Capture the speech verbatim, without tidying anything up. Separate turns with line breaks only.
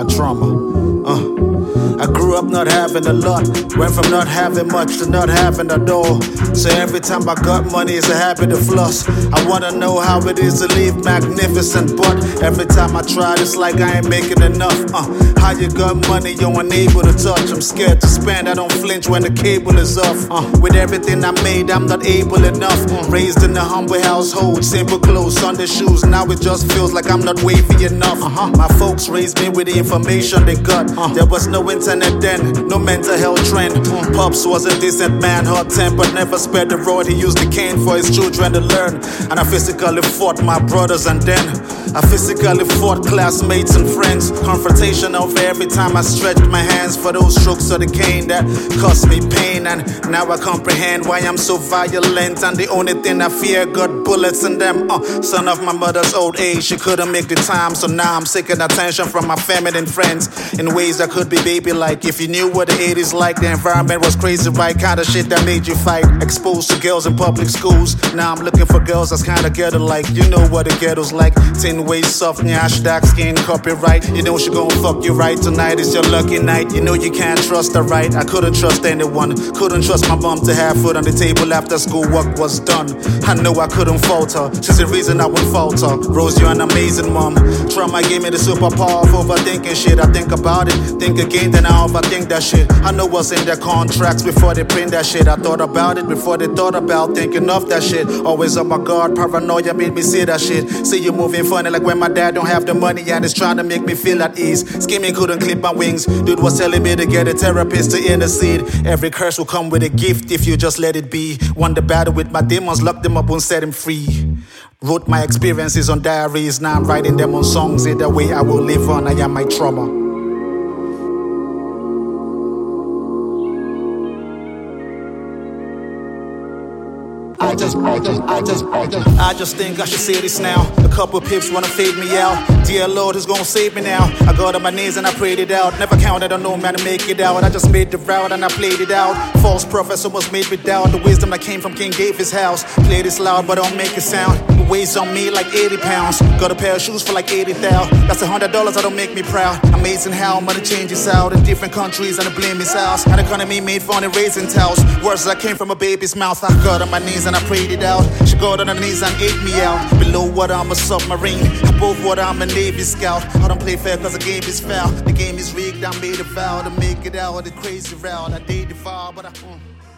trauma. Uh. I grew up not having a lot, went from not having much to not having at all. So every time I got money, it's a habit of floss. I wanna know how it is to live magnificent, but every time I try, it's like I ain't making enough. Uh, how you got money, you're unable to touch. I'm scared to spend, I don't flinch when the cable is off. Uh, with everything I made, I'm not able enough. Uh, raised in a humble household, simple clothes, Sunday shoes. Now it just feels like I'm not wavy enough. Uh-huh. My folks raised me with the information they got. Uh, there was no internet then, no mental health trend. Uh, Pops was a decent man, hot-tempered, never spared the rod. He used the cane for his children to learn. And I physically fought my brothers, and then I physically fought classmates and friends. Confrontation over every time I stretched my hands for those strokes of the cane that caused me pain. And now I comprehend why I'm so violent, and the only thing I fear got bullets in them. Uh, son of my mother's old age, she couldn't make the time, so now I'm seeking attention from my family and friends in ways that could be baby-like. If you knew what the eighties like, the environment was crazy, right? Kind of shit that made you fight. Exposed to girls in public schools. Now I'm looking for girls that's kinda ghetto-like. You know what the ghetto's like. Tin waist, soft, nyash, dark skin, copyright. You know she gon' fuck you right. Tonight is your lucky night. You know you can't trust her, right? I couldn't trust anyone. Couldn't trust my mom to have food on the table after school work was done. I know I couldn't fault her. She's the reason I wouldn't falter. Rose, you're an amazing mom. Trauma gave me the superpower of overthinking shit. I think about it, think again, then I overthink that shit. I know what's in their contracts before they print that shit. I thought about it before they thought about thinking of that shit. Always on my guard, paranoia made me see that shit. See you moving funny like when my dad don't have the money and is trying to make me feel at ease. Scheming couldn't clip my wings. Dude was telling me to get a therapist to intercede. Every curse will come with a gift if you just let it be. Won the battle with my demons, locked them up and set them free. Wrote my experiences on diaries, now I'm writing them on songs. Either way I will live on, I am my trauma. I just, I just, I just, I just, I just think I should say this now. A couple pips wanna fade me out. Dear Lord, who's gonna save me now? I got on my knees and I prayed it out. Never counted on no man to make it out. I just made the route and I played it out. False prophets almost made me doubt the wisdom that came from King David's house. Play this loud, but don't make it sound. It weighs on me like eighty pounds. Got a pair of shoes for like eighty thousand. That's a hundred dollars that don't make me proud. Amazing how money changes out in different countries and the blame is ours. An economy made fun of raising towels. Words that came from a baby's mouth. I got on my knees and I prayed it out. She got on her knees and ate me out. Below water I'm a submarine, above water I'm a Navy scout. I don't play fair cause the game is foul. The game is rigged, I made a vow to make it out of the crazy route. I did the vow but I... Mm.